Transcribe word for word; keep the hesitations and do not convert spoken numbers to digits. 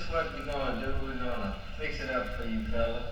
what we're gonna do. We're gonna fix it up for you fellas.